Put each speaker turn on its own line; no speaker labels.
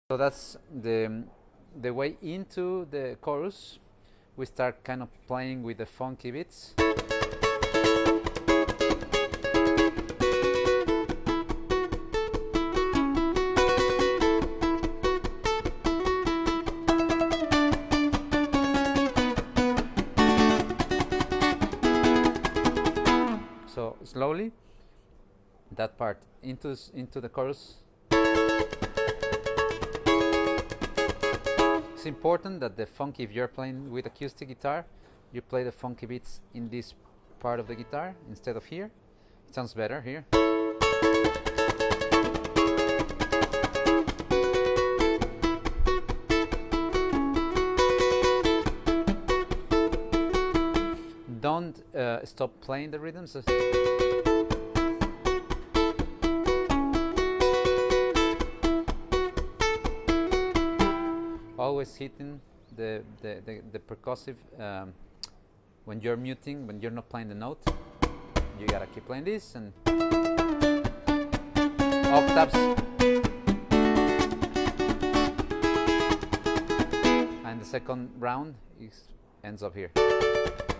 So that's the way into the chorus. We start kind of playing with the funky beats. So slowly, that part into the chorus. It's important that the funky, if you're playing with acoustic guitar, you play the funky beats in this part of the guitar instead of here. It sounds better here. Don't stop playing the rhythms. Always hitting the percussive when you're muting, when you're not playing the note. You gotta keep playing this and octaves. And the second round ends up here.